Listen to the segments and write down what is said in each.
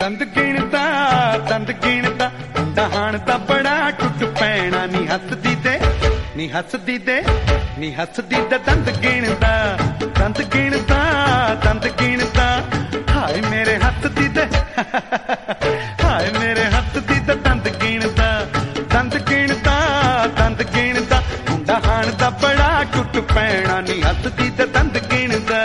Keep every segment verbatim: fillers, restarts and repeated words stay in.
दंद गिणदा दंद गिणदा डहाण दा बड़ा टुट पैना नी हसदी दे नी हसदी दे नी हसदी दे दंद गिणदा दंद गिणदा दंद गिणदा हाय मेरे हसदी दे हाय मेरे हसदी दे दंद गिणदा दंद गिणदा दंद गिणदा डहाण दा बड़ा टुट पैना नी हसदी दे दंद गिणदा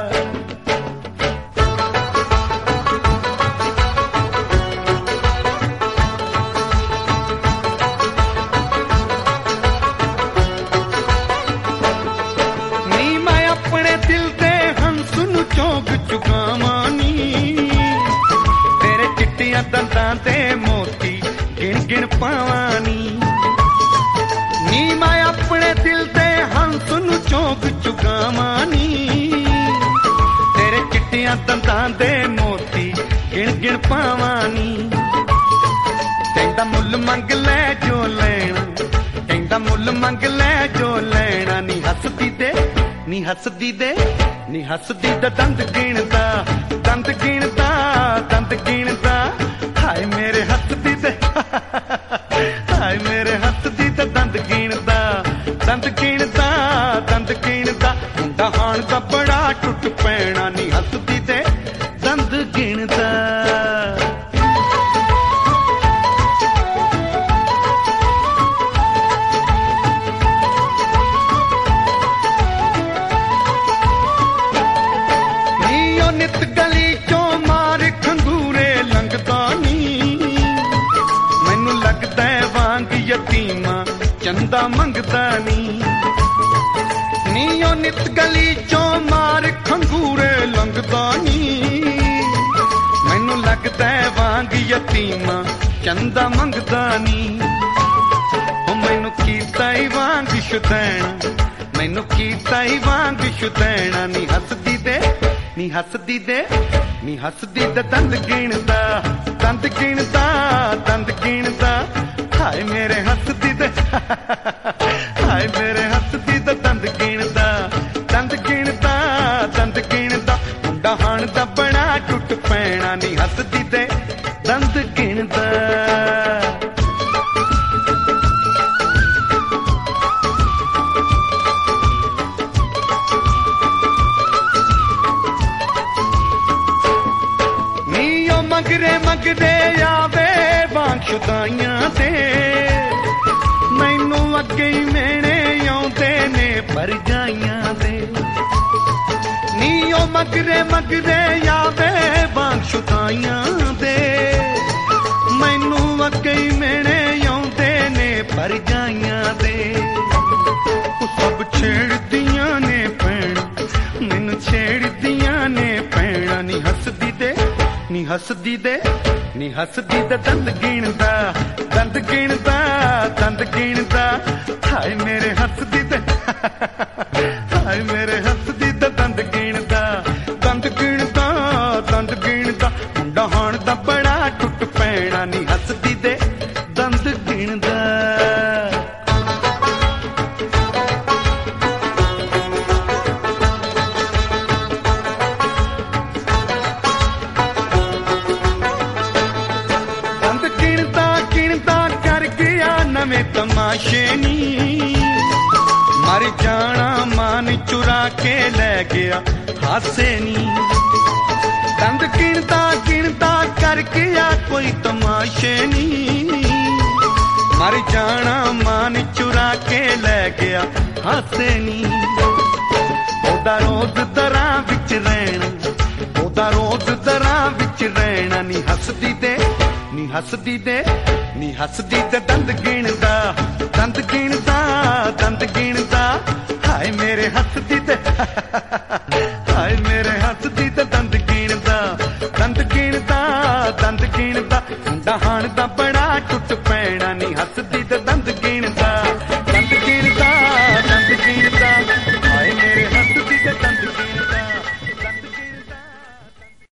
दंदां ते मोती गिण गिण पावानी नी मैं अपने दिल ते हंस नू चौक चुकावानी तेरे चिट्टियां दंदां ते मोती गिण गिण पावानी कहंदा मुल मंग लै जो लेना कहंदा मुल मंग लै जो लेना नी हसदी दे नी हसदी दे नी हसदी दे दंद गिणदा दंद गिणदा दंद गिणदा हाय मेरे हसदी दे हाय मेरे हसदी दे दंद गिणदा दंद गिणदा दंद गिणदा डहाण दा बड़ा टुट पैना नी हसदी दे दंद गिणदा नीओ नित गली चों मार खंगूरे लंघदा यतीमा चंदा मंगदा नी नीओ नित गली चों मार खंगूरे लंघदा नी मैनू लगदा वांग यतीमा चंदा मंगदा नी मैनू कीता ही वांग शुदैना मैनू कीता ही वांग शुदैना नी हसदी दे नी हसदी दे नी हसदी दे दंद गिणदा दंद गिणदा दंद गिणदा हाय मेरे हसदी दे हाय मेरे हसदी दे दंद गिणदा दंद गिणदा दंद गिणदा डहाण दा बड़ा टुट पैना नी हसदी दे दंद गिणदा नीओ मगरे मगरे आवे वांग शुदाइयां दे मैनू अगे ही मेणे आउंदे ने परजाइयां दे नीओ मगरे मगरे आवे वांग शुदाइयां दे मैनू अगे ही मेणे आउंदे ने परजाइयां दे सब छेड़दियां ने पैणा मैनू छेड़दियां ने पैणा नी हसदी दे नी हसदी दे नी हसदी दे दंद गिणदा दंद गिणदा दंद गिणदा हाय मेरे हसदी दे हाय मेरे हसदी दे दंद गिणदा दंद गिणदा दंद गिणदा डहाण दा बड़ा टुट पैना नी हसदी दे दंद गिणदा नवें तमाशे नी मर जाना मान चुरा के ले गया हासे नी दंद गिणदा गिणदा कर गया कोई तमाशे नी मर जाना मान चुरा के ले गया हासे नी ओदा रोज दरां विच रहना ओदा रोज दरां विच रहना नी हसदी दे नी हसदी दे नी हसदी दे दंद गिणदा दंद गिणदा दंद गिणदा हाय मेरे हसदी दे